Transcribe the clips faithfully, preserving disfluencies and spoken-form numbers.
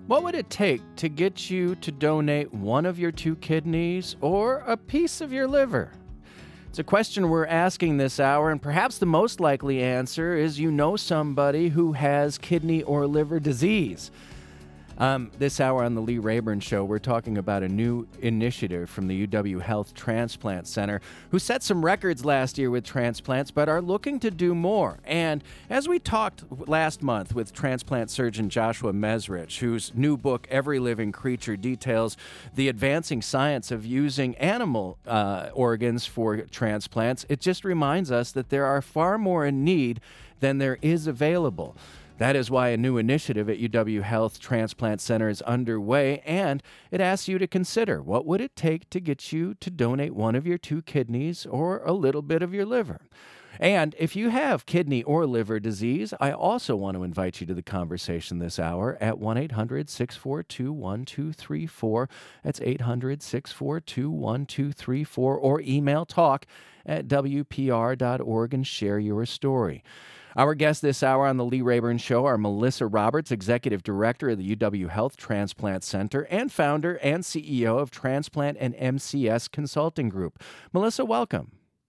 What would it take to get you to donate one of your two kidneys or a piece of your liver? It's a question we're asking this hour, and perhaps the most likely answer is you know somebody who has kidney or liver disease. Um, this hour on the Lee Rayburn Show, we're talking about a new initiative from the U W Health Transplant Center, who set some records last year with transplants, but are looking to do more. And as we talked last month with transplant surgeon Joshua Mesrich, whose new book, Every Living Creature, details the advancing science of using animal uh, organs for transplants, it just reminds us that there are far more in need than there is available. That is why a new initiative at U W Health Transplant Center is underway, and it asks you to consider, what would it take to get you to donate one of your two kidneys or a little bit of your liver? And if you have kidney or liver disease, I also want to invite you to the conversation this hour at one eight hundred six four two one two three four. That's eight hundred six four two one two three four, or email talk at w p r dot org and share your story. Our guests this hour on the Lee Rayburn Show are Melissa Roberts, Executive Director of the U W Health Transplant Center and founder and C E O of Transplant and M C S Consulting Group. Melissa, welcome.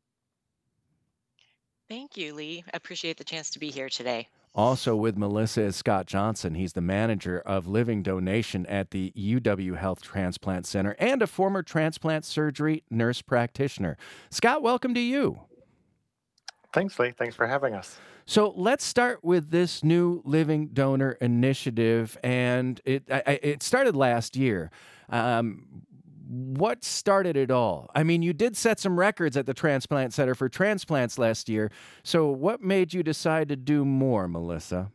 Thank you, Lee. I appreciate the chance to be here today. Also with Melissa is Scott Johnson. He's the manager of living donation at the U W Health Transplant Center and a former transplant surgery nurse practitioner. Scott, welcome to you. Thanks, Lee. Thanks for having us. So let's start with this new Living Donor Initiative, and it I, it started last year. Um, what started it all? I mean, you did set some records at the Transplant Center for transplants last year. So what made you decide to do more, Melissa?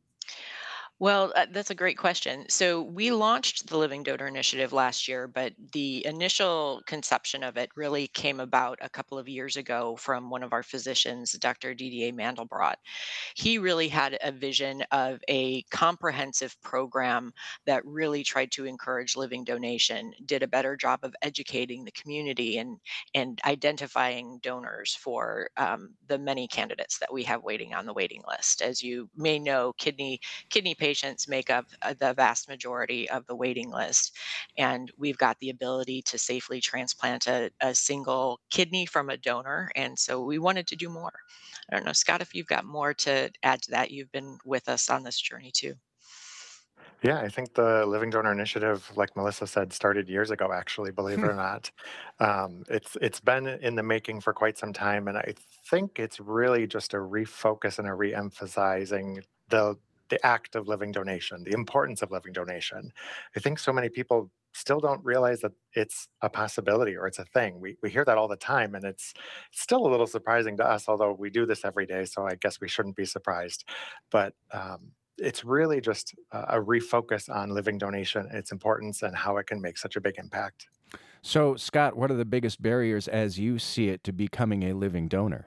Well, uh, that's a great question. So, we launched the Living Donor Initiative last year, but the initial conception of it really came about a couple of years ago from one of our physicians, Doctor Didier Mandelbrot. He really had a vision of a comprehensive program that really tried to encourage living donation, did a better job of educating the community and and identifying donors for um, the many candidates that we have waiting on the waiting list. As you may know, kidney kidney patients make up uh, the vast majority of the waiting list, and we've got the ability to safely transplant a, a single kidney from a donor, and so we wanted to do more. I don't know, Scott, if you've got more to add to that. You've been with us on this journey too. Yeah, I think the Living Donor Initiative, like Melissa said, started years ago, actually, believe it or not. Um, it's it's been in the making for quite some time, and I think it's really just a refocus and a re-emphasizing the the act of living donation, the importance of living donation. I think so many people still don't realize that it's a possibility or it's a thing. We we hear that all the time, and it's still a little surprising to us, although we do this every day, so I guess we shouldn't be surprised. But um, it's really just a a refocus on living donation, its importance, and how it can make such a big impact. So, Scott, what are the biggest barriers as you see it to becoming a living donor?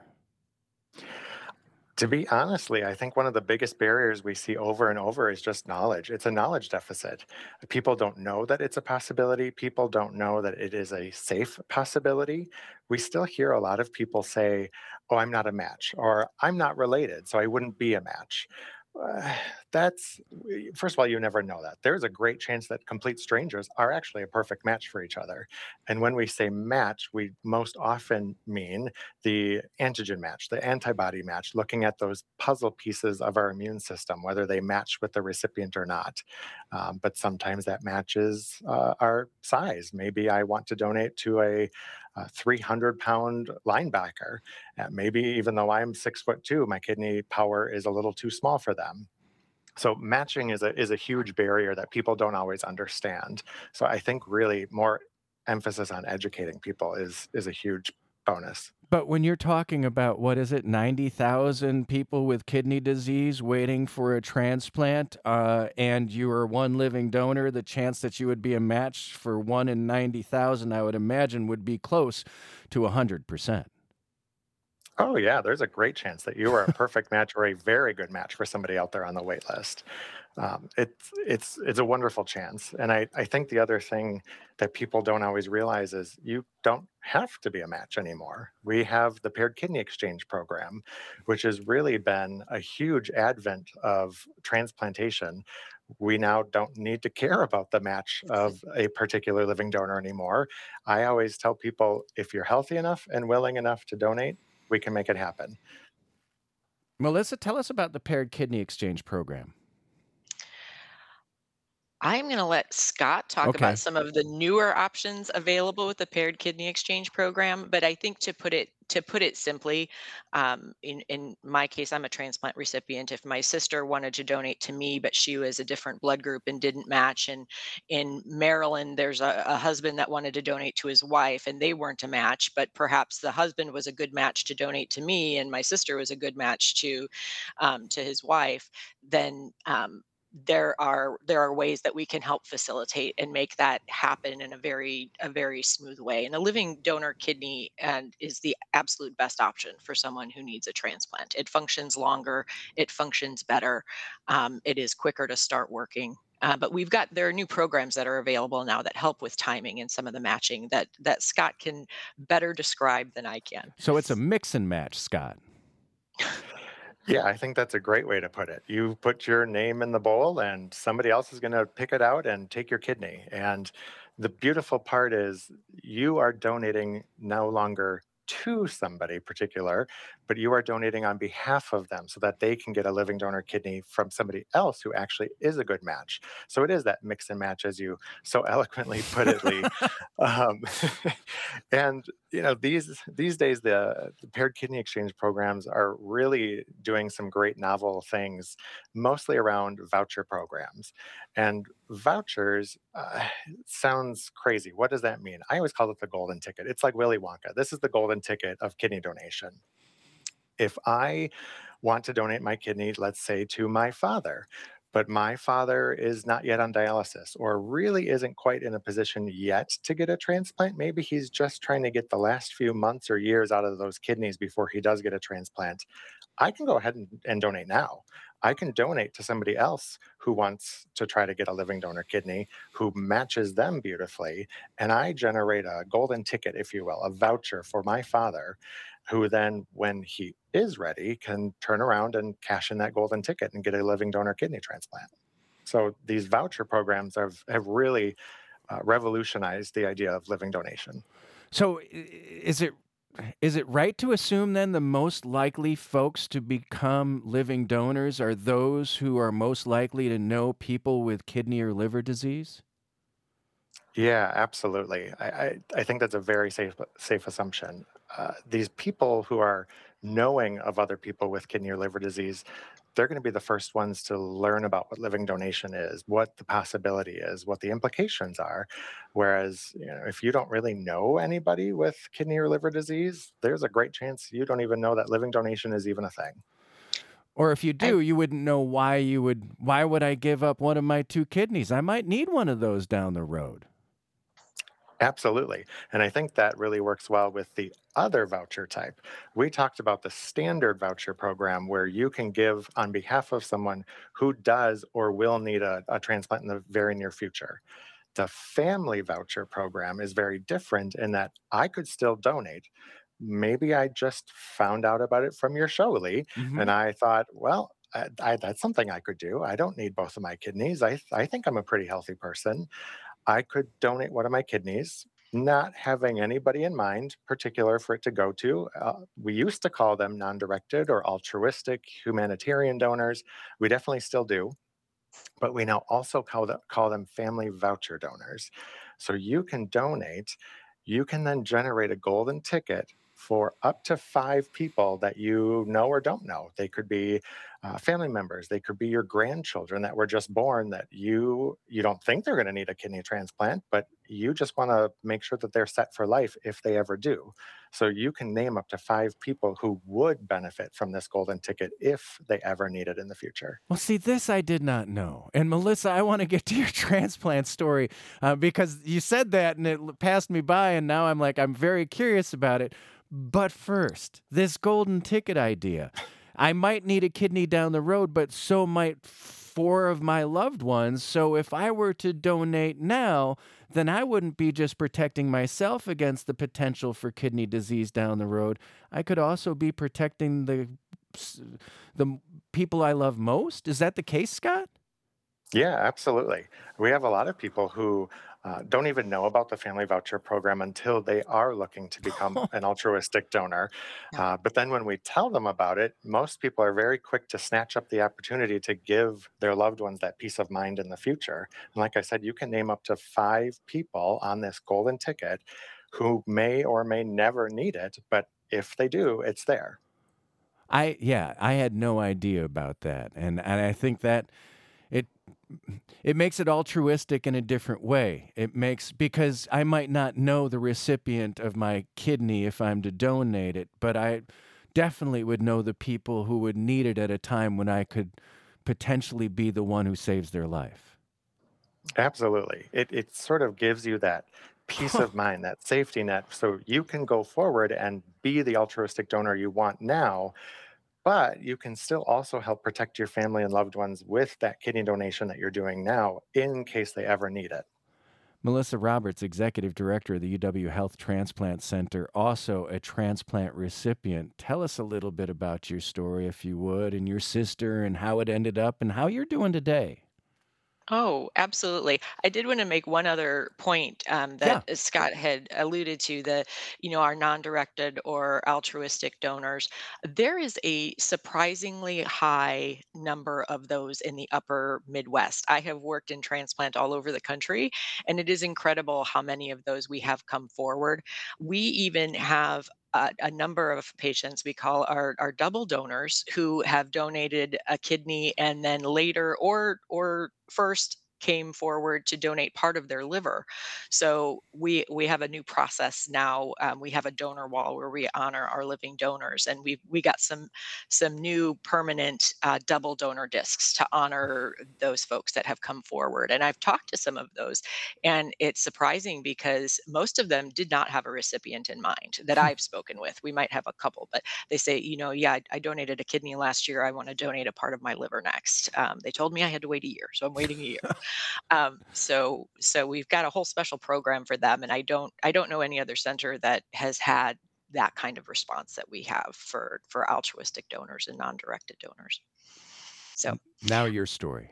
To be honestly, I think one of the biggest barriers we see over and over is just knowledge. It's a knowledge deficit. People don't know that it's a possibility. People don't know that it is a safe possibility. We still hear a lot of people say, "Oh, I'm not a match," or "I'm not related, so I wouldn't be a match." Uh, that's first of all, you never know that. There's a great chance that complete strangers are actually a perfect match for each other. And when we say match, we most often mean the antigen match, the antibody match, looking at those puzzle pieces of our immune system, whether they match with the recipient or not. Um, but sometimes that matches uh, our size. Maybe I want to donate to a, a three hundred pound linebacker. Uh, maybe even though I'm six foot two, my kidney power is a little too small for them. So matching is a is a huge barrier that people don't always understand. So I think really more emphasis on educating people is is a huge bonus. But when you're talking about, what is it, ninety thousand people with kidney disease waiting for a transplant, uh, and you are one living donor, the chance that you would be a match for one in ninety thousand, I would imagine, would be close to one hundred percent. Oh yeah, there's a great chance that you are a perfect match or a very good match for somebody out there on the wait list. Um, it's it's it's a wonderful chance, and I I think the other thing that people don't always realize is you don't have to be a match anymore. We have the paired kidney exchange program, which has really been a huge advent of transplantation. we now don't need to care about the match of a particular living donor anymore. I always tell people, if you're healthy enough and willing enough to donate, we can make it happen. Melissa, tell us about the Paired Kidney Exchange program. I'm going to let Scott talk about Okay. some of the newer options available with the Paired Kidney Exchange program. But I think to put it to put it simply, um, in in my case, I'm a transplant recipient. If my sister wanted to donate to me, but she was a different blood group and didn't match, and in Maryland, there's a, a husband that wanted to donate to his wife, and they weren't a match, but perhaps the husband was a good match to donate to me, and my sister was a good match to um, to his wife, then um, there are there are ways that we can help facilitate and make that happen in a very a very smooth way. And a living donor kidney and is the absolute best option for someone who needs a transplant. It functions longer, it functions better, um, it is quicker to start working. Uh, but we've got there are new programs that are available now that help with timing and some of the matching that that Scott can better describe than I can. So it's a mix and match, Scott. Yeah, I think that's a great way to put it. You put your name in the bowl, and somebody else is going to pick it out and take your kidney. And the beautiful part is you are donating no longer to somebody particular, but you are donating on behalf of them so that they can get a living donor kidney from somebody else who actually is a good match. So it is that mix and match, as you so eloquently put it, Lee. Um, and you know, these these days the, the paired kidney exchange programs are really doing some great novel things, mostly around voucher programs. And vouchers uh, sounds crazy. What does that mean? I always call it the golden ticket. It's like Willy Wonka. This is the golden ticket of kidney donation. If I want to donate my kidney, let's say to my father, but my father is not yet on dialysis or really isn't quite in a position yet to get a transplant. Maybe he's just trying to get the last few months or years out of those kidneys before he does get a transplant. I can go ahead and, and donate now. I can donate to somebody else who wants to try to get a living donor kidney, who matches them beautifully. And I generate a golden ticket, if you will, a voucher for my father, who then, when he is ready, can turn around and cash in that golden ticket and get a living donor kidney transplant. So these voucher programs have, have really uh, revolutionized the idea of living donation. So i- is it is it right to assume then the most likely folks to become living donors are those who are most likely to know people with kidney or liver disease? Yeah, absolutely. I, I, I think that's a very safe safe assumption. Uh, these people who are knowing of other people with kidney or liver disease, they're going to be the first ones to learn about what living donation is, what the possibility is, what the implications are. Whereas, you know, if you don't really know anybody with kidney or liver disease, there's a great chance you don't even know that living donation is even a thing. Or if you I do, you wouldn't know why you would why would I give up one of my two kidneys? I might need one of those down the road. Absolutely. And I think that really works well with the other voucher type. We talked about the standard voucher program where you can give on behalf of someone who does or will need a, a transplant in the very near future. The family voucher program is very different in that I could still donate. Maybe I just found out about it from your show, Lee, Mhm. and I thought, well, I, I, that's something I could do. I don't need both of my kidneys. I, I think I'm a pretty healthy person. I could donate one of my kidneys, not having anybody in mind particular for it to go to. Uh, we used to call them non directed or altruistic humanitarian donors. We definitely still do, but we now also call, them call them family voucher donors. So you can donate, you can then generate a golden ticket for up to five people that you know or don't know. They could be uh, family members, they could be your grandchildren that were just born that you you don't think they're going to need a kidney transplant, but you just want to make sure that they're set for life if they ever do. So you can name up to five people who would benefit from this golden ticket if they ever need it in the future. Well, see, this I did not know. And Melissa, I want to get to your transplant story uh, because you said that and it l- passed me by, and now I'm like, I'm very curious about it. But first, this golden ticket idea. I might need a kidney down the road, but so might four of my loved ones. So if I were to donate now, then I wouldn't be just protecting myself against the potential for kidney disease down the road. I could also be protecting the s- the m- people I love most. Is that the case, Scott? Yeah, absolutely. We have a lot of people who uh, don't even know about the family voucher program until they are looking to become an altruistic donor. Yeah. Uh, but then when we tell them about it, most people are very quick to snatch up the opportunity to give their loved ones that peace of mind in the future. And like I said, you can name up to five people on this golden ticket who may or may never need it, but if they do, it's there. I yeah, I had no idea about that, and and I think that it it makes it altruistic in a different way. It makes because I might not know the recipient of my kidney if I'm to donate it, but I definitely would know the people who would need it at a time when I could potentially be the one who saves their life. Absolutely. It it sort of gives you that peace of mind, that safety net, so you can go forward and be the altruistic donor you want now, but you can still also help protect your family and loved ones with that kidney donation that you're doing now in case they ever need it. Melissa Roberts, Executive Director of the U W Health Transplant Center, also a transplant recipient. Tell us a little bit about your story, if you would, and your sister, and how it ended up, and how you're doing today. Oh, absolutely. I did want to make one other point um, that Yeah. uh, Scott had alluded to the, you know, our non-directed or altruistic donors. There is a surprisingly high number of those in the upper Midwest. I have worked in transplant all over the country, and it is incredible how many of those we have come forward. We even have a, a number of patients we call our, our double donors who have donated a kidney and then later or or first came forward to donate part of their liver. So we we have a new process now. Um, we have a donor wall where we honor our living donors, and we we got some some new permanent uh, double donor discs to honor those folks that have come forward. And I've talked to some of those, and it's surprising because most of them did not have a recipient in mind that I've spoken with. We might have a couple, but they say, you know, yeah, I, I donated a kidney last year. I want to donate a part of my liver next. Um, they told me I had to wait a year, so I'm waiting a year. Um, so so we've got a whole special program for them, and I don't I don't know any other center that has had that kind of response that we have for for altruistic donors and non-directed donors. So N- Now your story.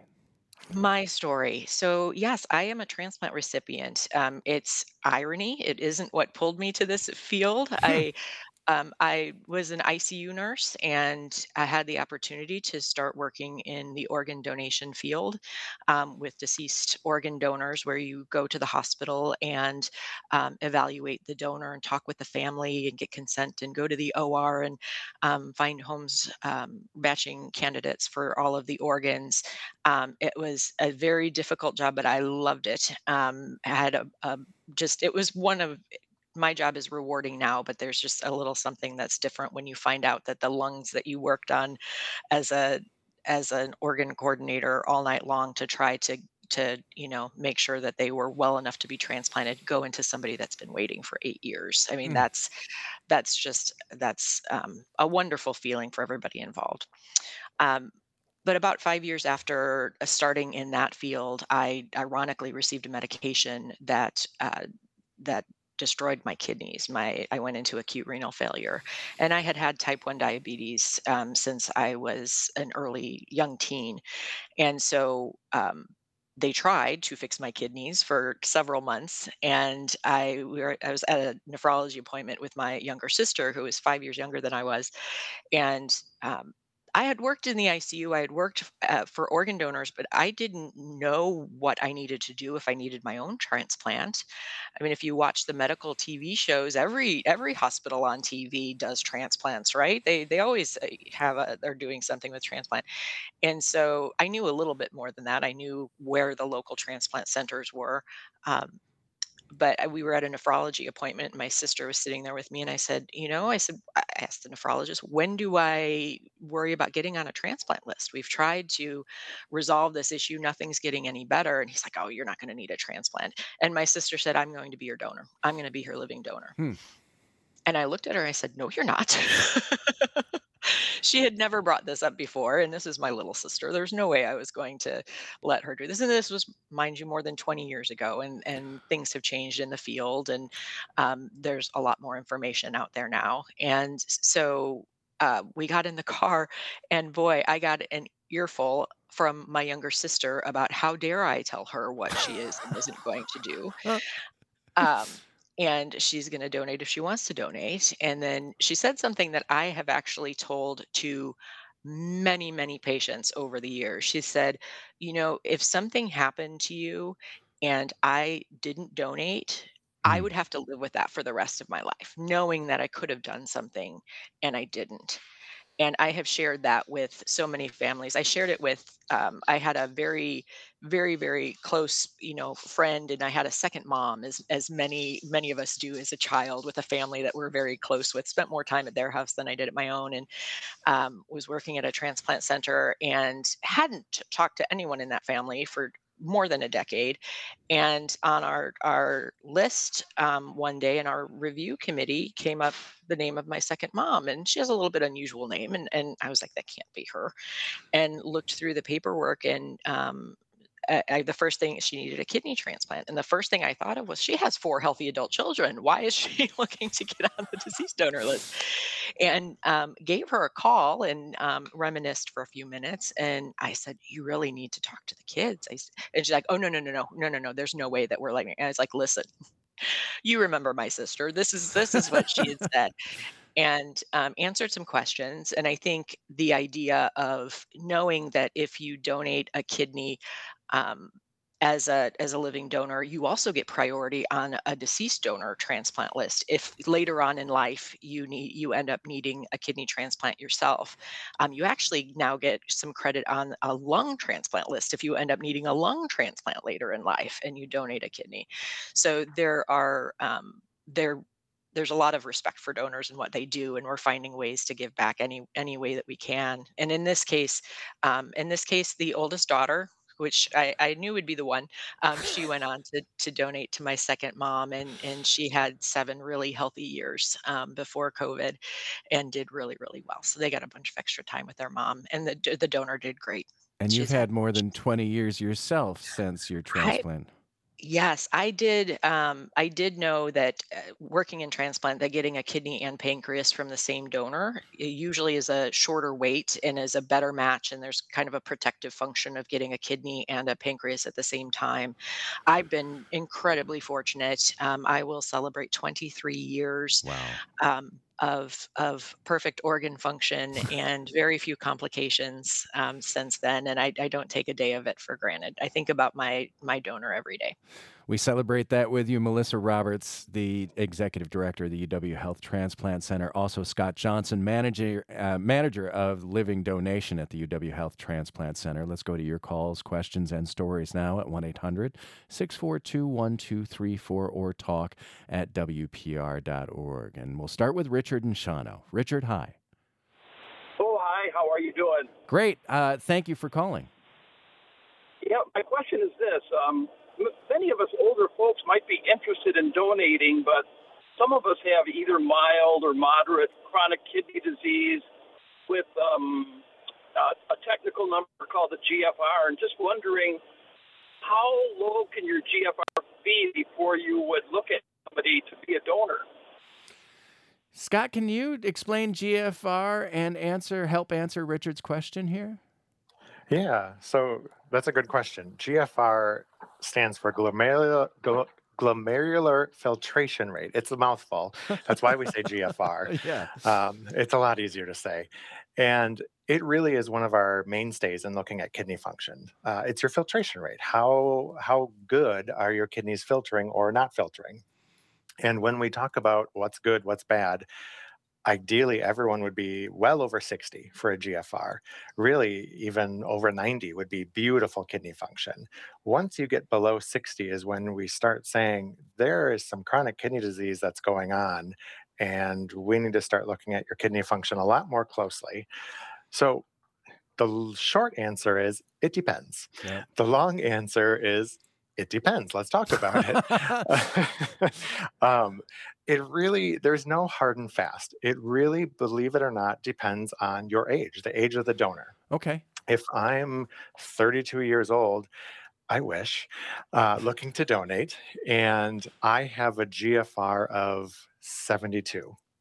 my story. So, yes, I am a transplant recipient. Um, it's irony. It isn't what pulled me to this field. I um, I was an I C U nurse, and I had the opportunity to start working in the organ donation field um, with deceased organ donors, where you go to the hospital and um, evaluate the donor and talk with the family and get consent and go to the O R and um, find homes um, matching candidates for all of the organs. Um, it was a very difficult job, but I loved it. Um, I had a, a just it was one of my job is rewarding now, but there's just a little something that's different when you find out that the lungs that you worked on as a as an organ coordinator all night long to try to to you know make sure that they were well enough to be transplanted go into somebody that's been waiting for eight years. I mean, Mm. that's that's just that's um, a wonderful feeling for everybody involved. um, but about five years after uh, starting in that field, I ironically received a medication that uh, that destroyed my kidneys. My I went into acute renal failure, and I had had type one diabetes um, since I was an early young teen, and so. Um, they tried to fix my kidneys for several months, and I we were, I was at a nephrology appointment with my younger sister, who was five years younger than I was, and um, I had worked in the I C U. I had worked uh, for organ donors, but I didn't know what I needed to do if I needed my own transplant. I mean, if you watch the medical T V shows, every every hospital on T V does transplants, right? They they always uh, have a they're doing something with transplant. And so I knew a little bit more than that. I knew where the local transplant centers were. Um, but I- we were at a nephrology appointment. And my sister was sitting there with me, and I said, you know, I said, I asked the nephrologist, when do I worry about getting on a transplant list? We've tried to resolve this issue. Nothing's getting any better. And he's like, oh, you're not going to need a transplant. And my sister said, I'm going to be your donor. I'm going to be her living donor. Hmm. And I looked at her and I said, no, you're not. She had never brought this up before, and this is my little sister. There's no way I was going to let her do this. And this was, mind you, more than twenty years ago, and and things have changed in the field, and um, there's a lot more information out there now. And s- so uh, we got in the car, and boy, I got an earful from my younger sister about how dare I tell her what she is and isn't going to do. Um, and she's going to donate if she wants to donate. And then she said something that I have actually told to many, many patients over the years. She said, you know, if something happened to you and I didn't donate, I Mm. would have to live with that for the rest of my life, knowing that I could have done something and I didn't. And I have shared that with so many families. I shared it with, um, I had a very, very, very close, you know, friend, and I had a second mom, as as many many of us do as a child, with a family that we're very close with. Spent more time at their house than I did at my own, and um, was working at a transplant center and hadn't t- talked to anyone in that family for more than a decade. And on our our list, um, one day in our review committee came up the name of my second mom, and she has a little bit unusual name, and and I was like, that can't be her. And looked through the paperwork, and um, I, I, the first thing, she needed a kidney transplant, and the first thing I thought of was, she has four healthy adult children. Why is she looking to get on the deceased donor list? And um, gave her a call and um, reminisced for a few minutes. And I said, you really need to talk to the kids. I s And she's like, oh, no, no, no, no, no, no, no. There's no way that we're letting. And I was like, listen, you remember my sister. This is this is what she had said, and um, answered some questions. And I think the idea of knowing that if you donate a kidney, um, as a as a living donor, you also get priority on a deceased donor transplant list. If later on in life you need you end up needing a kidney transplant yourself, um, you actually now get some credit on a lung transplant list if you end up needing a lung transplant later in life and you donate a kidney. So there are um, there there's a lot of respect for donors and what they do, and we're finding ways to give back any any way that we can. And in this case, um, in this case, the oldest daughter, which I, I knew would be the one, um, she went on to to donate to my second mom, and and she had seven really healthy years um, before COVID, and did really really well. So they got a bunch of extra time with their mom, and the the donor did great. And you've She's had. had more than twenty years yourself since your I transplant. Yes, I did. Um, I did know that uh, working in transplant, that getting a kidney and pancreas from the same donor it usually is a shorter wait and is a better match. And there's kind of a protective function of getting a kidney and a pancreas at the same time. I've been incredibly fortunate. Um, I will celebrate twenty-three years Wow. um, of of perfect organ function and very few complications um, since then. And I, I don't take a day of it for granted. I think about my my donor every day. We celebrate that with you, Melissa Roberts, the executive director of the U W Health Transplant Center. Also, Scott Johnson, manager uh, manager of Living Donation at the U W Health Transplant Center. Let's go to your calls, questions, and stories now at one eight hundred six four two one two three four or talk at W P R dot org. And we'll start with Richard and Shawano. Richard, hi. Oh, hi. How are you doing? Great. Uh, thank you for calling. Yeah, my question is this. Um, m- many of us older folks might be interested in donating, but some of us have either mild or moderate chronic kidney disease with um, uh, a technical number called the G F R, and just wondering how low can your G F R be before you would look at somebody to be a donor? Scott, can you explain G F R and answer help answer Richard's question here? Yeah, so that's a good question. G F R stands for glomerular, gl- glomerular filtration rate. It's a mouthful. That's why we say G F R. Yeah. Um, it's a lot easier to say. And it really is one of our mainstays in looking at kidney function. Uh, it's your filtration rate. How, how good are your kidneys filtering or not filtering? And when we talk about what's good, what's bad, ideally everyone would be well over sixty for a G F R. Really, even over ninety would be beautiful kidney function. Once you get below sixty is when we start saying there is some chronic kidney disease that's going on, and we need to start looking at your kidney function a lot more closely. So the l- short answer is it depends. Yeah. The long answer is it depends. Let's talk about it. um, it really, there's no hard and fast. It really, believe it or not, depends on your age, the age of the donor. Okay. If I'm thirty-two years old, I wish, uh, looking to donate, and I have a G F R of seventy-two.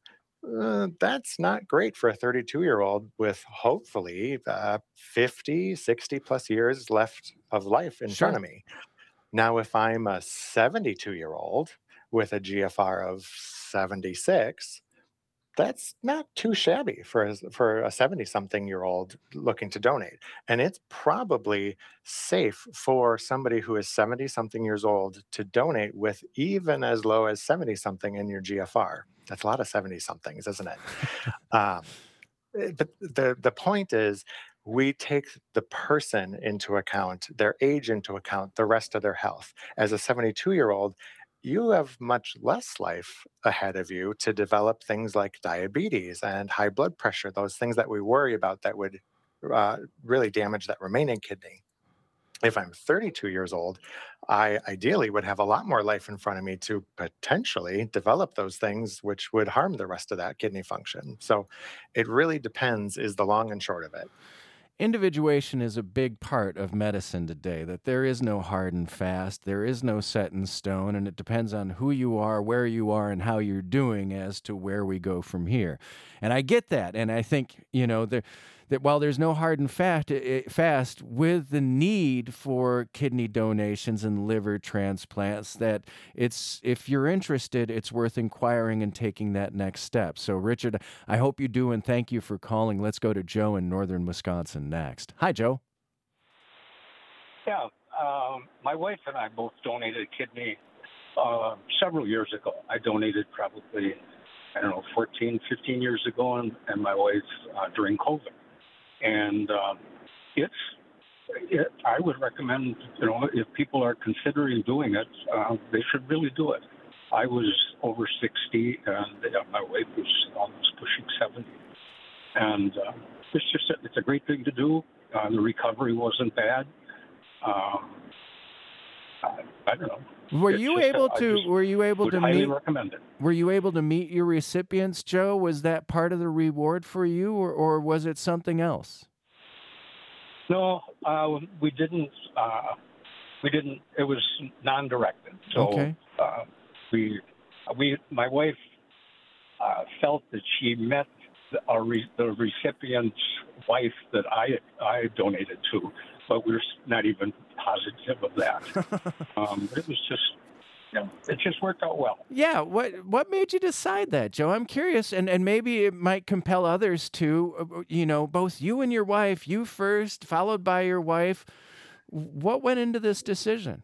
Uh, that's not great for a thirty-two year old with hopefully uh, fifty, sixty plus years left of life in front Sure. of me. Now, if I'm a seventy-two year old with a G F R of seventy-six, that's not too shabby for a, for a seventy something year old looking to donate. And it's probably safe for somebody who is seventy something years old to donate with even as low as seventy something in your G F R. That's a lot of seventy somethings, isn't it? Um, eh, but the, the point is, we take the person into account, their age into account, the rest of their health. As a seventy-two year old, you have much less life ahead of you to develop things like diabetes and high blood pressure, those things that we worry about that would uh, really damage that remaining kidney. If I'm thirty-two years old, I ideally would have a lot more life in front of me to potentially develop those things which would harm the rest of that kidney function. So it really depends, is the long and short of it. Individuation is a big part of medicine today, that there is no hard and fast, there is no set in stone, and it depends on who you are, where you are, and how you're doing as to where we go from here. And I get that, and I think, you know, there, that while there's no hard and fast, fast, with the need for kidney donations and liver transplants, that it's, if you're interested, it's worth inquiring and taking that next step. So, Richard, I hope you do, and thank you for calling. Let's go to Joe in northern Wisconsin next. Hi, Joe. Yeah, um, my wife and I both donated a kidney uh, several years ago. I donated probably, I don't know, fourteen, fifteen years ago, and, and my wife uh, during COVID. And um, it's, it, I would recommend, you know, if people are considering doing it, uh, they should really do it. I was over sixty, and uh, my wife was almost pushing seventy. And uh, it's just, a, it's a great thing to do. Uh, the recovery wasn't bad. Um, I, I don't know. Were It's you just, able uh, I to? just Were you able would to highly meet? recommend it. Were you able to meet your recipients, Joe? Was that part of the reward for you, or, or was it something else? No, uh, we didn't. Uh, we didn't. It was non-directed. So Okay. uh, we, we, my wife uh, felt that she met the, our re, the recipient's wife that I I donated to, but we're not even positive of that. um, it was just. You know, it just worked out well. Yeah, what what made you decide that, Joe? I'm curious, and, and maybe it might compel others to, uh, you know, both you and your wife, you first, followed by your wife. What went into this decision?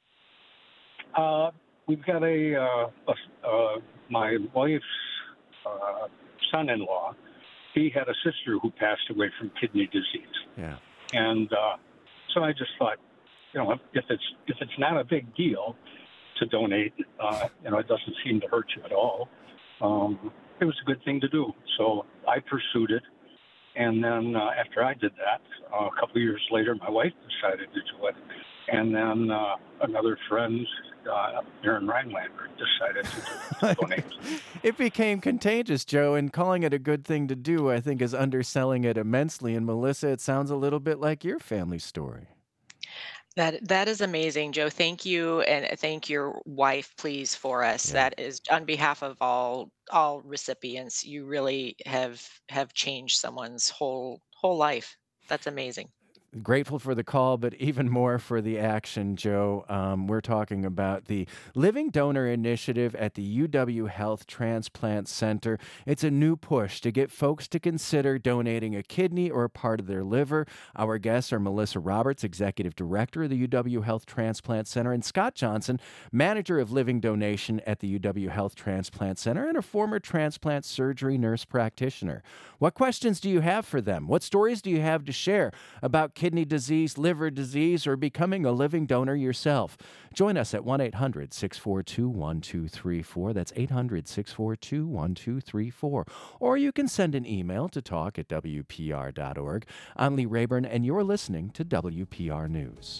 Uh, we've got a, uh, a uh, my wife's uh, son-in-law. He had a sister who passed away from kidney disease, Yeah. and uh, so I just thought, you know, if it's if it's not a big deal to donate, uh, you know, it doesn't seem to hurt you at all. Um, it was a good thing to do. So I pursued it. And then uh, after I did that, uh, a couple of years later, my wife decided to do it. And then uh, another friend, uh, Aaron Rhinelander, decided to, to donate. It became contagious, Joe, and calling it a good thing to do, I think, is underselling it immensely. And Melissa, it sounds a little bit like your family story. That that is amazing, Joe. Thank you, and thank your wife, please, for us. Yeah. That is on behalf of all all recipients. You really have have changed someone's whole whole life. That's amazing. Grateful for the call, but even more for the action, Joe. Um, we're talking about the Living Donor Initiative at the U W Health Transplant Center. It's a new push to get folks to consider donating a kidney or a part of their liver. Our guests are Melissa Roberts, Executive Director of the U W Health Transplant Center, and Scott Johnson, Manager of Living Donation at the U W Health Transplant Center and a former transplant surgery nurse practitioner. What questions do you have for them? What stories do you have to share about kidney disease, liver disease, or becoming a living donor yourself? Join us at one eight hundred six four two one two three four. That's eight hundred six four two one two three four. Or you can send an email to talk at W P R dot org. I'm Lee Rayburn, and you're listening to W P R News.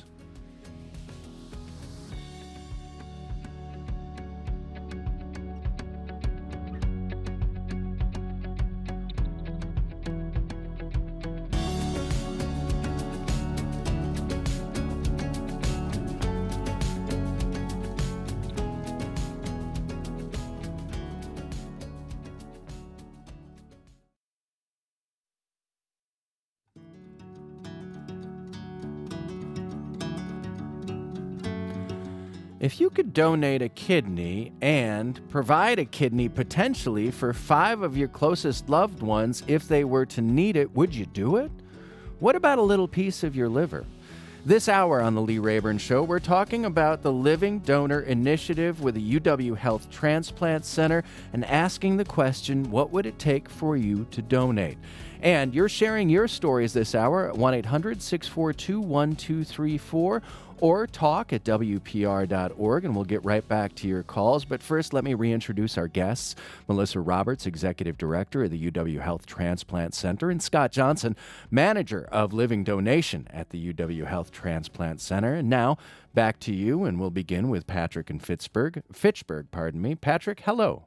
If you could donate a kidney and provide a kidney potentially for five of your closest loved ones if they were to need it, would you do it? What about a little piece of your liver? This hour on The Lee Rayburn Show, we're talking about the Living Donor Initiative with the U W Health Transplant Center and asking the question, what would it take for you to donate? And you're sharing your stories this hour at one eight hundred six four two one two three four or talk at W P R dot org, and we'll get right back to your calls. But first, let me reintroduce our guests. Melissa Roberts, Executive Director of the U W Health Transplant Center, and Scott Johnson, Manager of Living Donation at the U W Health Transplant Center. And now, back to you, and we'll begin with Patrick in Fitchburg. Fitchburg, pardon me. Patrick, hello.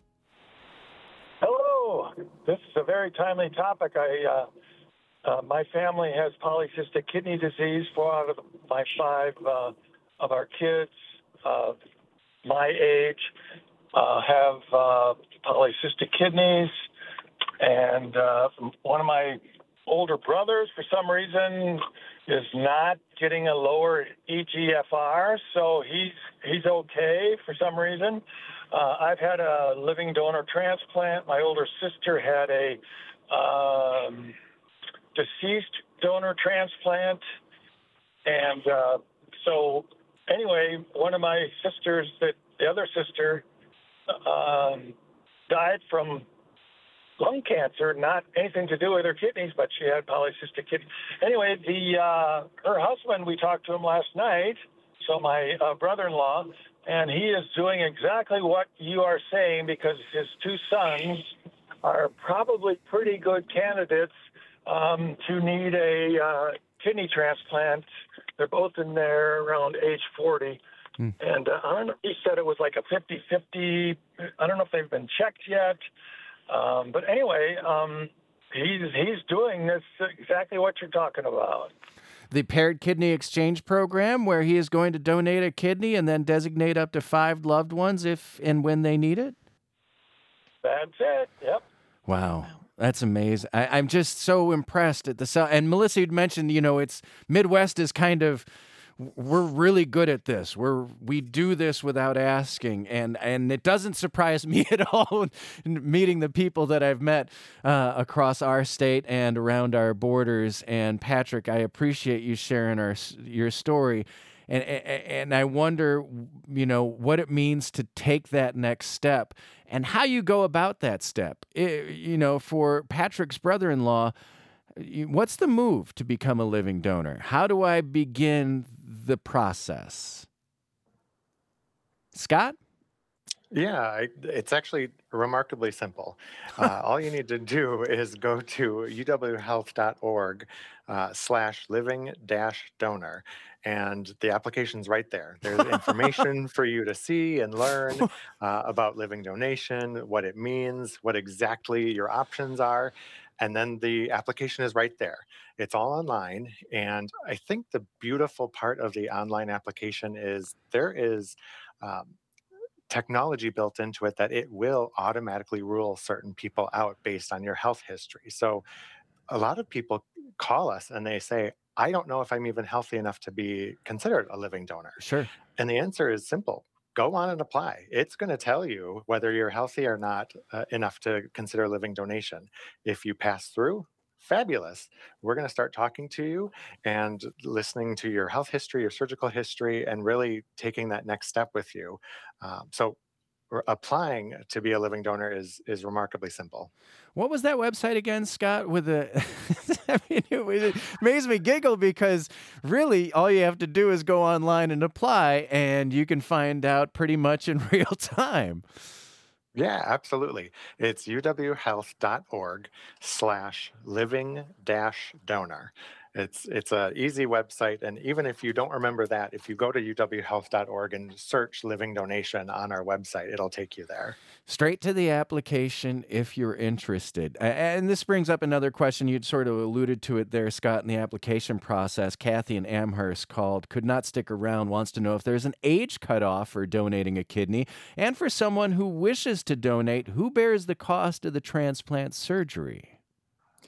Hello. This is a very timely topic. I uh, Uh, my family has polycystic kidney disease. Four out of my five uh, of our kids, uh, my age, uh, have uh, polycystic kidneys. And uh, one of my older brothers, for some reason, is not getting a lower E G F R, so he's he's okay for some reason. Uh, I've had a living donor transplant. My older sister had a um, deceased donor transplant. And uh, so anyway, one of my sisters, that the other sister, um, died from lung cancer, not anything to do with her kidneys, but she had polycystic kidney. Anyway, the uh, her husband, we talked to him last night, so my uh, brother-in-law, and he is doing exactly what you are saying, because his two sons are probably pretty good candidates Um, to need a uh, kidney transplant. They're both in there around age forty. Mm. And uh, I don't know, he said it was like a fifty-fifty. I don't know if they've been checked yet. Um, but anyway, um, he's, he's doing this exactly what you're talking about. The Paired Kidney Exchange Program, where he is going to donate a kidney and then designate up to five loved ones if and when they need it? That's it, yep. Wow. That's amazing. I, I'm just so impressed at the sound. And Melissa, you'd mentioned, you know, it's Midwest is kind of, we're really good at this. We're we do this without asking, and and it doesn't surprise me at all meeting the people that I've met uh, across our state and around our borders. And Patrick, I appreciate you sharing our your story. And, and I wonder, you know, what it means to take that next step and how you go about that step. It, you know, for Patrick's brother-in-law, what's the move to become a living donor? How do I begin the process? Scott? Yeah, it's actually remarkably simple. Uh, all you need to do is go to U W health dot org uh, slash living dash donor. And the application's right there. There's information for you to see and learn uh, about living donation, what it means, what exactly your options are. And then the application is right there. It's all online. And I think the beautiful part of the online application is there is um, technology built into it that it will automatically rule certain people out based on your health history. So a lot of people call us and they say, I don't know if I'm even healthy enough to be considered a living donor. Sure. And the answer is simple. Go on and apply. It's going to tell you whether you're healthy or not uh, enough to consider living donation. If you pass through, fabulous. We're going to start talking to you and listening to your health history, your surgical history, and really taking that next step with you. Um, so applying to be a living donor is is remarkably simple. What was that website again, Scott? With the, I mean, it, it makes me giggle because really all you have to do is go online and apply, and you can find out pretty much in real time. Yeah, absolutely. It's U W health dot org slash living dash donor. It's it's a easy website, and even if you don't remember that, if you go to U W health dot org and search living donation on our website, it'll take you there. Straight to the application if you're interested. And this brings up another question. You'd sort of alluded to it there, Scott, in the application process. Kathy in Amherst called, could not stick around, wants to know if there's an age cutoff for donating a kidney, and for someone who wishes to donate, who bears the cost of the transplant surgery?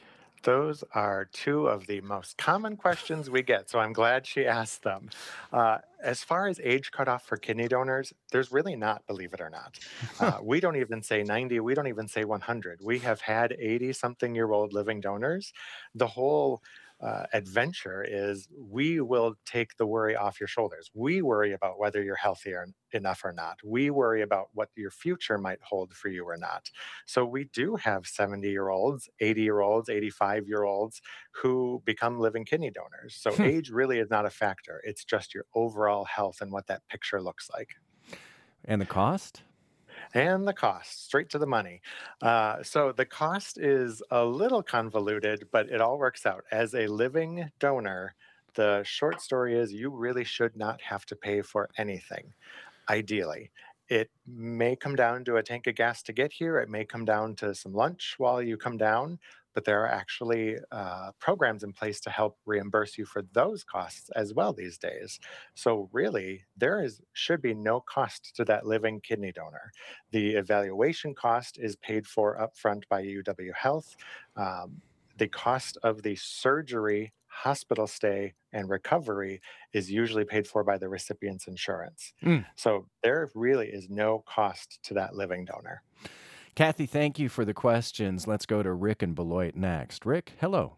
Those are two of the most common questions we get, so I'm glad she asked them. Uh, as far as age cutoff for kidney donors, there's really not, believe it or not. Uh, we don't even say ninety, we don't even say one hundred. We have had eighty something year old living donors. The whole uh, adventure is we will take the worry off your shoulders. We worry about whether you're healthy or, enough or not. We worry about what your future might hold for you or not. So we do have seventy year olds, eighty year olds, eighty-five year olds who become living kidney donors. So age really is not a factor. It's just your overall health and what that picture looks like. And the cost? And the cost, straight to the money. Uh, so the cost is a little convoluted, but it all works out. As a living donor, the short story is you really should not have to pay for anything, ideally. It may come down to a tank of gas to get here. It may come down to some lunch while you come down, but there are actually uh, programs in place to help reimburse you for those costs as well these days. So really, there is should be no cost to that living kidney donor. The evaluation cost is paid for upfront by U W Health. Um, the cost of the surgery, hospital stay, and recovery is usually paid for by the recipient's insurance. Mm. So there really is no cost to that living donor. Kathy, thank you for the questions. Let's go to Rick and Beloit next. Rick, hello.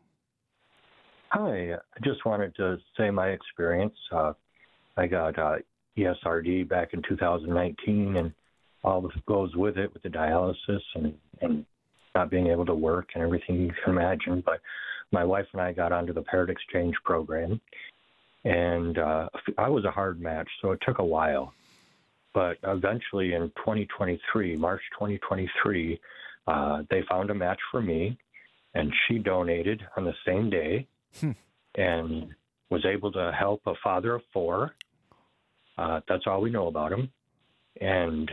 Hi, I just wanted to say my experience. Uh, I got uh, E S R D back in two thousand nineteen, and all that goes with it, with the dialysis and, and not being able to work and everything you can imagine. But my wife and I got onto the Parrot Exchange program, and uh, I was a hard match, so it took a while. But eventually in twenty twenty-three, March twenty twenty-three, uh, they found a match for me, and she donated on the same day Hmm. and was able to help a father of four. Uh, that's all we know about him. And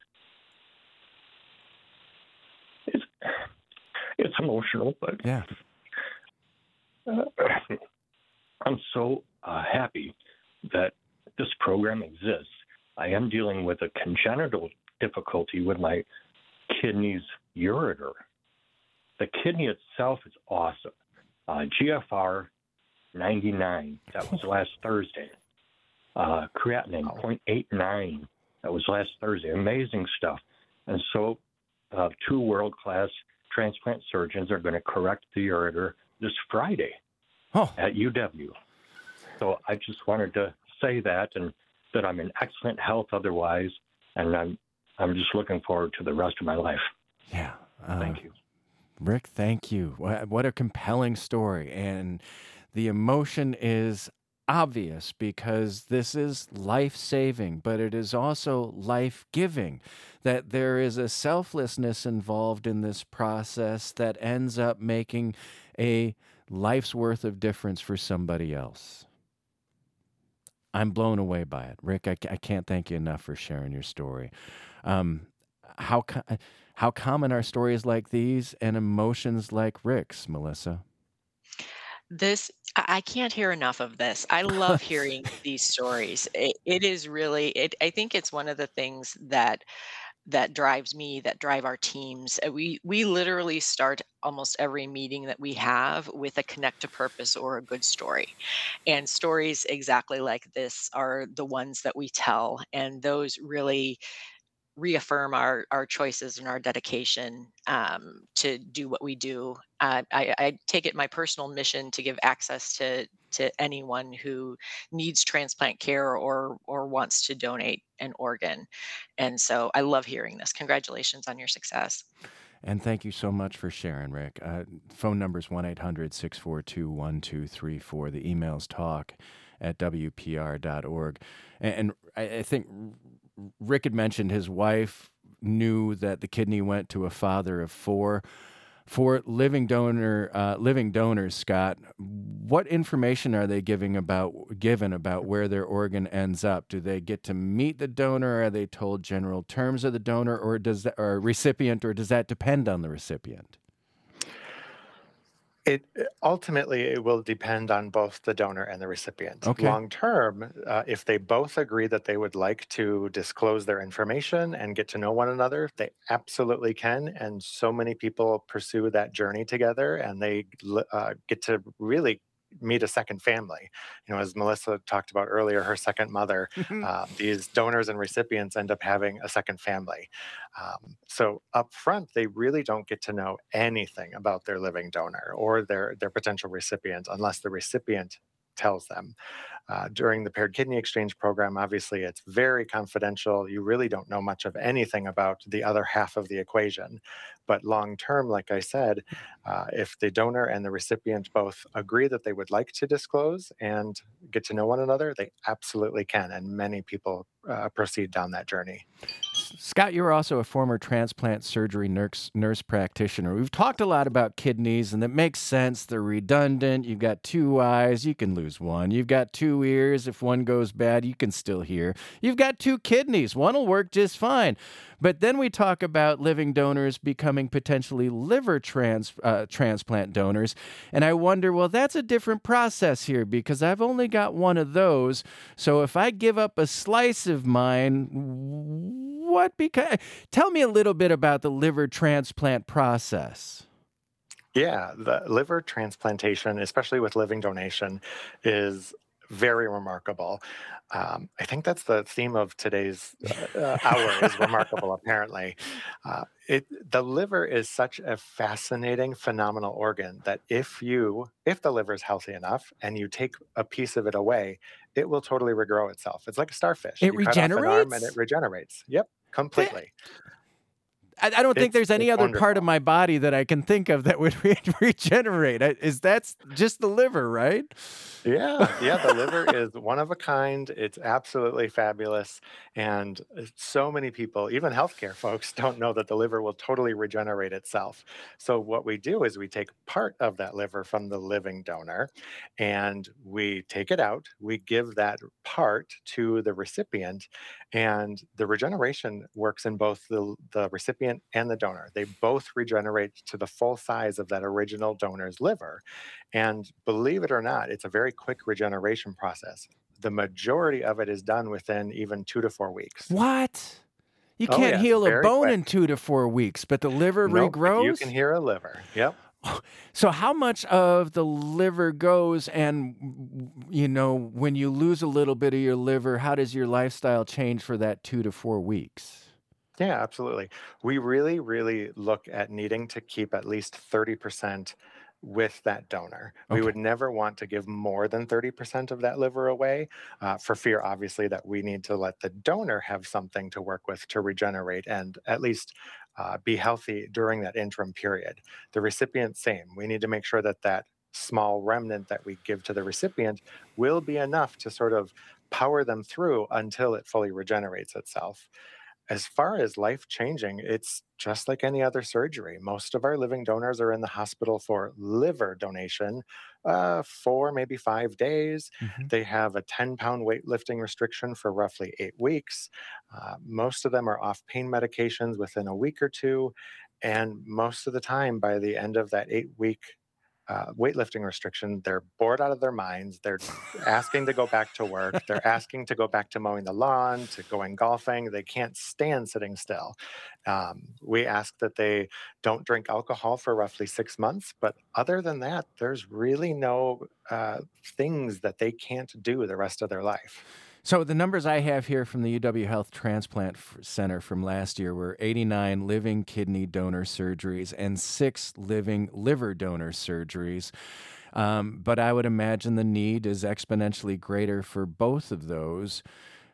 it's, it's emotional, but Yeah. uh, I'm so uh, happy that this program exists. I am dealing with a congenital difficulty with my kidney's ureter. The kidney itself is awesome. Uh, G F R ninety-nine, that was last Thursday. Uh, creatinine zero point eight nine, that was last Thursday. Amazing stuff. And so uh, two world-class transplant surgeons are going to correct the ureter this Friday Oh, at U W. So I just wanted to say that, and that I'm in excellent health otherwise, and I'm I'm just looking forward to the rest of my life. yeah. Uh, Thank you. Rick, thank you. What, what a compelling story. And the emotion is obvious because this is life-saving, but it is also life-giving, that there is a selflessness involved in this process that ends up making a life's worth of difference for somebody else. I'm blown away by it. Rick, I, I can't thank you enough for sharing your story. Um, how co- how common are stories like these and emotions like Rick's, Melissa? This, I I can't hear enough of this. I love hearing these stories. It, it is really, it, I think it's one of the things that that drives me, that drive our teams. Uh, We we literally start almost every meeting that we have with a connect to purpose or a good story. And stories exactly like this are the ones that we tell, and those really reaffirm our our choices and our dedication um, to do what we do. Uh, I, I take it my personal mission to give access to to anyone who needs transplant care or or wants to donate an organ. And so I love hearing this. Congratulations on your success. And thank you so much for sharing, Rick. Uh, phone number is one eight hundred six four two one two three four. The email's talk at w p r dot org. And, and I, I think Rick had mentioned his wife knew that the kidney went to a father of four. For living donor, uh, living donors, Scott, what information are they giving about given about where their organ ends up? Do they get to meet the donor? Are they told general terms of the donor, or does that, or recipient, or does that depend on the recipient? It uh, ultimately it will depend on both the donor and the recipient. Okay. Long term, uh, if they both agree that they would like to disclose their information and get to know one another, they absolutely can. And so many people pursue that journey together, and they li- uh, get to really meet a second family. You know, as Melissa talked about earlier, her second mother. Uh, these donors and recipients end up having a second family. Um, so up front, they really don't get to know anything about their living donor or their their potential recipient unless the recipient tells them. Uh, during the paired kidney exchange program, obviously, it's very confidential. You really don't know much of anything about the other half of the equation. But long term, like I said, uh, if the donor and the recipient both agree that they would like to disclose and get to know one another, they absolutely can. And many people uh, proceed down that journey. Scott, you're also a former transplant surgery nurse, nurse practitioner. We've talked a lot about kidneys, and that makes sense. They're redundant. You've got two eyes, you can lose one. You've got two ears. If one goes bad, you can still hear. You've got two kidneys. One will work just fine. But then we talk about living donors becoming potentially liver trans, uh, transplant donors. And I wonder, well, that's a different process here because I've only got one of those. So if I give up a slice of mine, what beca- tell me a little bit about the liver transplant process. Yeah, the liver transplantation, especially with living donation, is very remarkable. Um, I think that's the theme of today's uh, uh, hour is remarkable, apparently. Uh, it, the liver is such a fascinating, phenomenal organ that if you, if the liver is healthy enough and you take a piece of it away, it will totally regrow itself. It's like a starfish. It You cut off an arm and it regenerates? regenerates. Yep, That, completely. I, I don't think It's there's any it's other part of wonderful. my body that I can think of that would re- regenerate. I- Is that's just the liver, right? Yeah, yeah, the liver is one of a kind. It's absolutely fabulous. And uh, so many people, even healthcare folks, don't know that the liver will totally regenerate itself. So, what we do is we take part of that liver from the living donor and we take it out. We give that part to the recipient, and the regeneration works in both the, the recipient and the donor. They both regenerate to the full size of that original donor's liver. And believe it or not, it's a very quick regeneration process. The majority of it is done within even two to four weeks. What? You Oh, can't yeah, it's heal a very bone in quick. two to four weeks, but the liver Nope, but you can regrows? hear a liver. Yep. So how much of the liver goes and, you know, when you lose a little bit of your liver, how does your lifestyle change for that two to four weeks? Yeah, absolutely. We really, really look at needing to keep at least thirty percent with that donor. We Okay. would never want to give more than thirty percent of that liver away uh, for fear, obviously, that we need to let the donor have something to work with to regenerate and at least uh, be healthy during that interim period. The recipient, same. We need to make sure that that small remnant that we give to the recipient will be enough to sort of power them through until it fully regenerates itself. As far as life changing, it's just like any other surgery. Most of our living donors are in the hospital for liver donation, uh, four, maybe five days. hmm They have a ten pound weightlifting restriction for roughly eight weeks. Uh, most of them are off pain medications within a week or two. And most of the time, by the end of that eight week uh, weightlifting restriction, they're bored out of their minds. They're asking to go back to work. They're asking to go back to mowing the lawn, to going golfing. They can't stand sitting still. Um, we ask that they don't drink alcohol for roughly six months. But other than that, there's really no uh, things that they can't do the rest of their life. So the numbers I have here from the U W Health Transplant F- Center from last year were eighty-nine living kidney donor surgeries and six living liver donor surgeries. Um, but I would imagine the need is exponentially greater for both of those.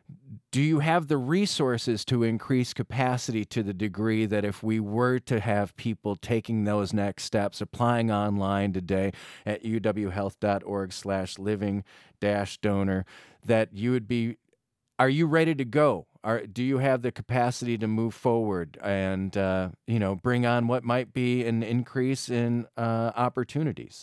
Do you have the resources to increase capacity to the degree that if we were to have people taking those next steps, applying online today at uwhealth.org slash living dash donor, that you would be, are you ready to go? Are, do you have the capacity to move forward and, uh, you know, bring on what might be an increase in uh, opportunities?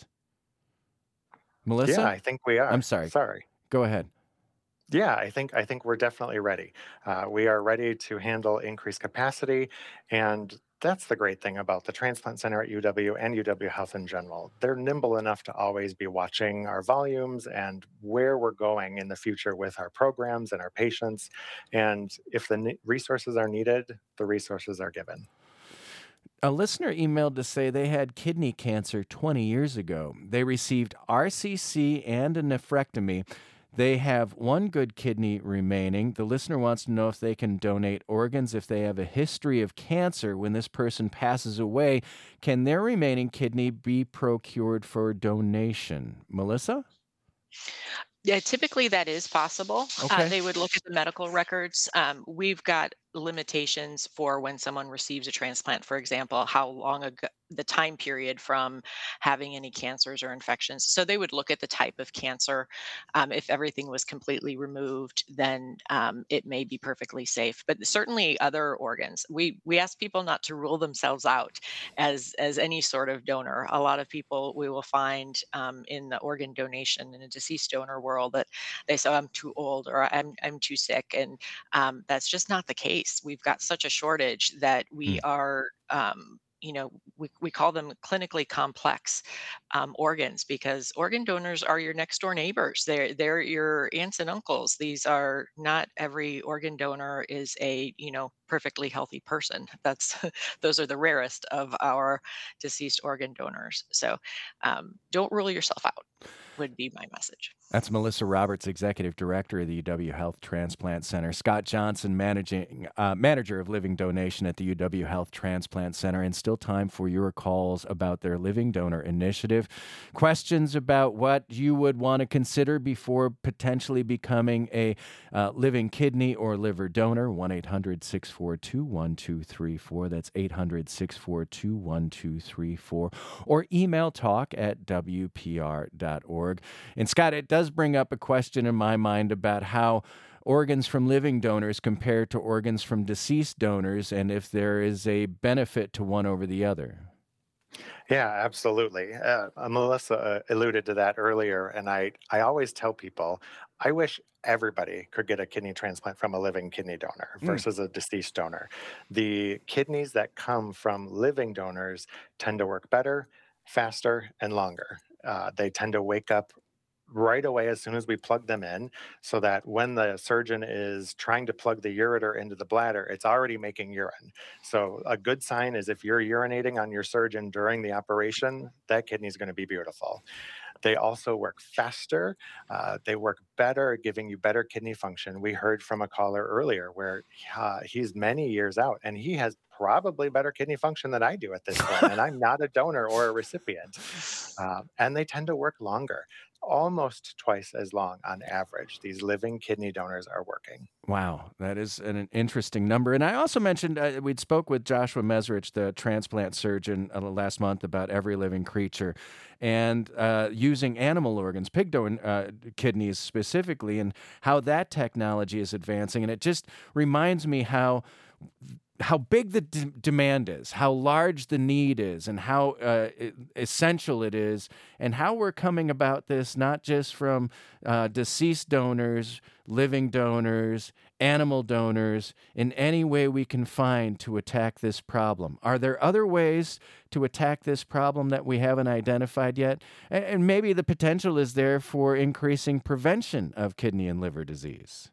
Yeah, Melissa? I think we I'm are. sorry. Sorry. Go ahead. Yeah, I think I think we're definitely ready. Uh, we are ready to handle increased capacity, and That's the great thing about the Transplant Center at U W and U W Health in general. They're nimble enough to always be watching our volumes and where we're going in the future with our programs and our patients. And if the ne- resources are needed, the resources are given. A listener emailed to say they had kidney cancer twenty years ago. They received R C C and a nephrectomy. They have one good kidney remaining. The listener wants to know if they can donate organs if they have a history of cancer when this person passes away. Can their remaining kidney be procured for donation? Melissa? Yeah, typically that is possible. Uh, Okay. they would look at the medical records. Um, we've got limitations for when someone receives a transplant, for example, how long ago the time period from having any cancers or infections. So they would look at the type of cancer. Um, if everything was completely removed, then um, it may be perfectly safe. But certainly other organs, we we ask people not to rule themselves out as as any sort of donor. A lot of people we will find um, in the organ donation in a deceased donor world that they say, "Oh, I'm too old," or I'm I'm too sick, and um, that's just not the case. We've got such a shortage that we Hmm. are, um, you know, we, we call them clinically complex um, organs because organ donors are your next door neighbors. They're they're your aunts and uncles. These are not every organ donor is a you know perfectly healthy person. That's those are the rarest of our deceased organ donors. So um, don't rule yourself out. Would be my message. That's Melissa Roberts, Executive Director of the U W Health Transplant Center. Scott Johnson, managing uh, Manager of Living Donation at the U W Health Transplant Center. And still time for your calls about their Living Donor Initiative. Questions about what you would want to consider before potentially becoming a uh, living kidney or liver donor. one eight hundred six four two one two three four. That's eight hundred six four two one two three four. Or email talk at w p r dot org. And Scott, it does bring up a question in my mind about how organs from living donors compare to organs from deceased donors and if there is a benefit to one over the other. Yeah, absolutely. Uh, uh, Melissa uh, alluded to that earlier, and I, I always tell people, I wish everybody could get a kidney transplant from a living kidney donor Mm. versus a deceased donor. The kidneys that come from living donors tend to work better, faster, and longer. Uh, they tend to wake up right away as soon as we plug them in, so that when the surgeon is trying to plug the ureter into the bladder, it's already making urine. So a good sign is if you're urinating on your surgeon during the operation, that kidney is going to be beautiful. They also work faster. Uh, they work better, giving you better kidney function. We heard from a caller earlier where uh, he's many years out and he has probably better kidney function than I do at this point, and I'm not a donor or a recipient. Uh, and they tend to work longer, almost twice as long on average. These living kidney donors are working. Wow, that is an, an interesting number. And I also mentioned uh, we'd spoke with Joshua Mesrich, the transplant surgeon, uh, last month about every living creature and uh, using animal organs, pig don- uh, kidneys specifically, and how that technology is advancing. And it just reminds me how how big the d- demand is, how large the need is, and how uh, e- essential it is, and how we're coming about this not just from uh, deceased donors, living donors, animal donors, in any way we can find to attack this problem. Are there other ways to attack this problem that we haven't identified yet? And, and maybe the potential is there for increasing prevention of kidney and liver disease.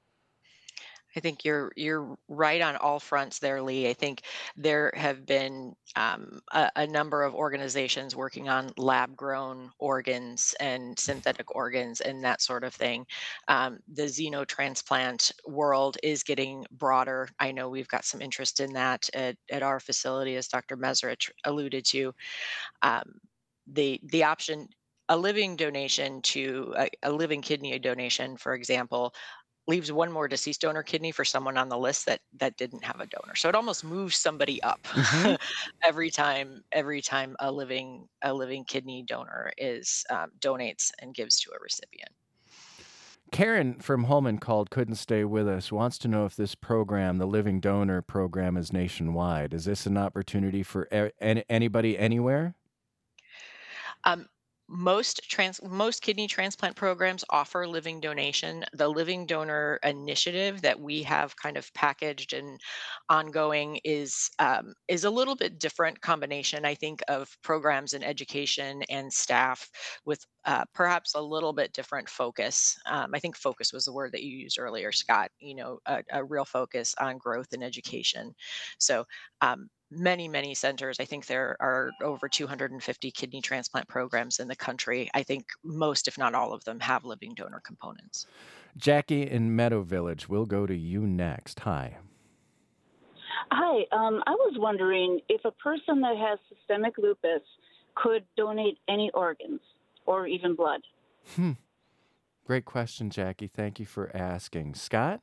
I think you're you're right on all fronts there, Lee. I think there have been um, a, a number of organizations working on lab-grown organs and synthetic organs and that sort of thing. Um, the xenotransplant world is getting broader. I know we've got some interest in that at, at our facility, as Doctor Mesrich alluded to. Um, the the option, a living donation to a, a living kidney donation, for example, leaves one more deceased donor kidney for someone on the list that that didn't have a donor. So it almost moves somebody up Mm-hmm. every time every time a living a living kidney donor is um, donates and gives to a recipient. Karen from Holman called, couldn't stay with us, wants to know if this program, the Living Donor Program, is nationwide. Is this an opportunity for a- any, anybody anywhere? Um, most trans most kidney transplant programs offer living donation. The Living Donor Initiative that we have kind of packaged and ongoing is um, is a little bit different combination, I think, of programs and education and staff with uh, perhaps a little bit different focus. Um, I think focus was the word that you used earlier, Scott. You know, a, a real focus on growth and education. So. Um, many many centers, I think there are over two hundred fifty kidney transplant programs in the country. I think most, if not all of them, have living donor components. Jackie in Meadow Village, we'll go to you next. Hi. Hi, um, I was wondering if a person that has systemic lupus could donate any organs or even blood. Hmm. Great question, Jackie. Thank you for asking. Scott?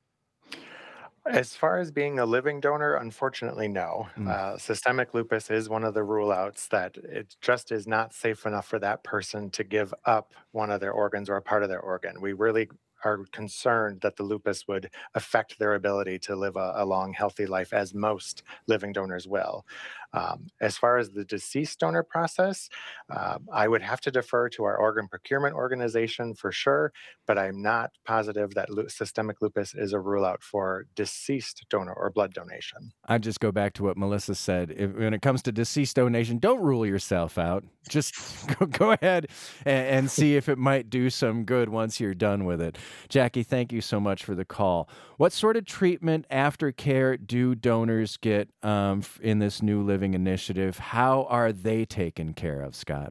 As far as being a living donor, unfortunately, no. Mm. Uh, systemic lupus is one of the rule outs that it just is not safe enough for that person to give up one of their organs or a part of their organ. We really are concerned that the lupus would affect their ability to live a, a long, healthy life, as most living donors will. Um, as far as the deceased donor process, uh, I would have to defer to our organ procurement organization for sure, but I'm not positive that lu- systemic lupus is a rule out for deceased donor or blood donation. I just go back to what Melissa said. If, when it comes to deceased donation, don't rule yourself out. Just go, go ahead and, and see if it might do some good once you're done with it. Jackie, thank you so much for the call. What sort of treatment, aftercare do donors get um, in this new living initiative? How are they taken care of, Scott?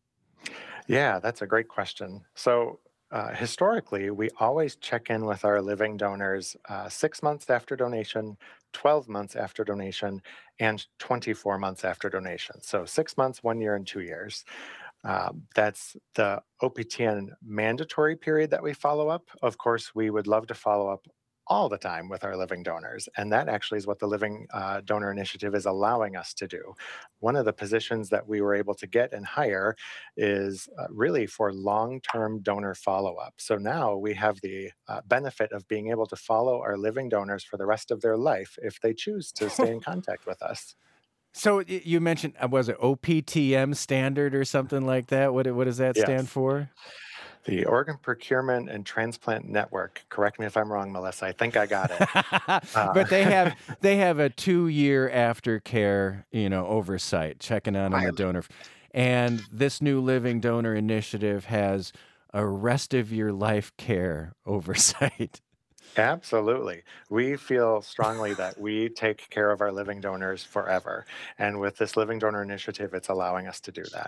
Yeah, that's a great question. So, uh, historically, we always check in with our living donors uh, six months after donation, twelve months after donation, and twenty-four months after donation. So, six months, one year, and two years. Um, that's the O P T N mandatory period that we follow up. Of course, we would love to follow up all the time with our living donors. And that actually is what the Living uh, Donor Initiative is allowing us to do. One of the positions that we were able to get and hire is uh, really for long-term donor follow-up. So now we have the uh, benefit of being able to follow our living donors for the rest of their life if they choose to stay in contact with us. So y- you mentioned, uh, was it O P T M standard or something like that? What, what does that Yes. stand for? The Organ Procurement and Transplant Network. Correct me if I'm wrong, Melissa. I think I got it. Uh, But they have they have a two-year aftercare, you know, oversight, checking out on the Right. donor. And this new Living Donor Initiative has a rest of your life care oversight. Absolutely. We feel strongly that we take care of our living donors forever. And with this Living Donor Initiative, it's allowing us to do that.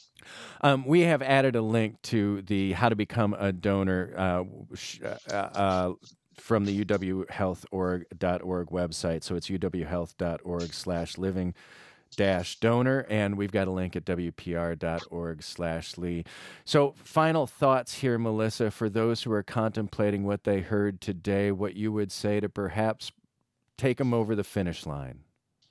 Um, we have added a link to the how to become a donor uh, sh- uh, uh, from the U W health dot org website. So it's u w health dot org slash living dash donor, and we've got a link at w p r dot org slash lee. So final thoughts here, Melissa, for those who are contemplating what they heard today, what you would say to perhaps take them over the finish line.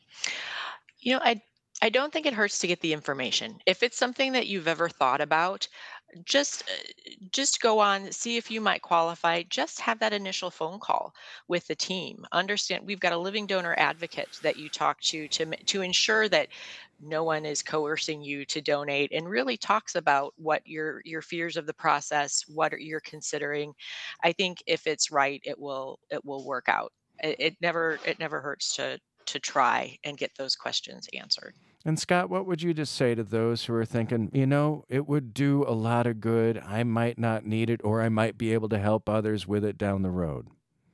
You know, I I don't think it hurts to get the information. If it's something that you've ever thought about, just uh, just go on, see if you might qualify. Just have that initial phone call with the team. Understand we've got a living donor advocate that you talk to to ma- to ensure that no one is coercing you to donate, and really talks about what your your fears of the process, what are you're considering. I think if it's right, it will it will work out. It, it never it never hurts to to try and get those questions answered. And Scott, what would you just say to those who are thinking, you know, it would do a lot of good. I might not need it, or I might be able to help others with it down the road?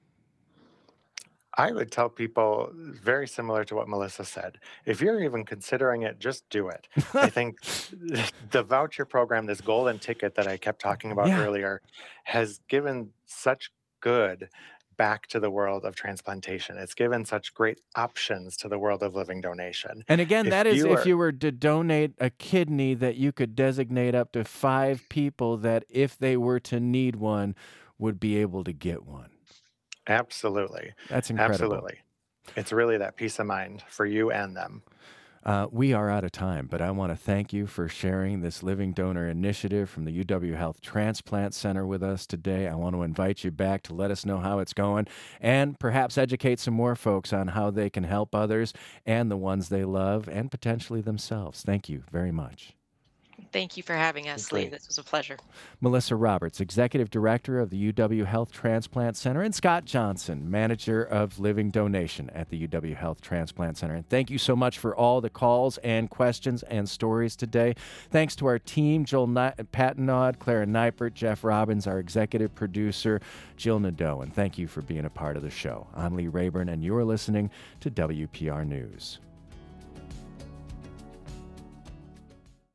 I would tell people very similar to what Melissa said. If you're even considering it, just do it. I think the voucher program, this golden ticket that I kept talking about Yeah. earlier, has given such good back to the world of transplantation. It's given such great options to the world of living donation. And again, If that is you if are- you were to donate a kidney, that you could designate up to five people that, if they were to need one, would be able to get one. Absolutely. That's incredible. Absolutely. It's really that peace of mind for you and them. Uh, we are out of time, but I want to thank you for sharing this Living Donor Initiative from the U W Health Transplant Center with us today. I want to invite you back to let us know how it's going, and perhaps educate some more folks on how they can help others and the ones they love, and potentially themselves. Thank you very much. Thank you for having us, Lee. Great. This was a pleasure. Melissa Roberts, Executive Director of the U W Health Transplant Center, and Scott Johnson, Manager of Living Donation at the U W Health Transplant Center. And thank you so much for all the calls and questions and stories today. Thanks to our team, Joel Ni- Patinaud, Clara Neipert, Jeff Robbins, our executive producer, Jill Nadeau. And thank you for being a part of the show. I'm Lee Rayburn, and you're listening to W P R News.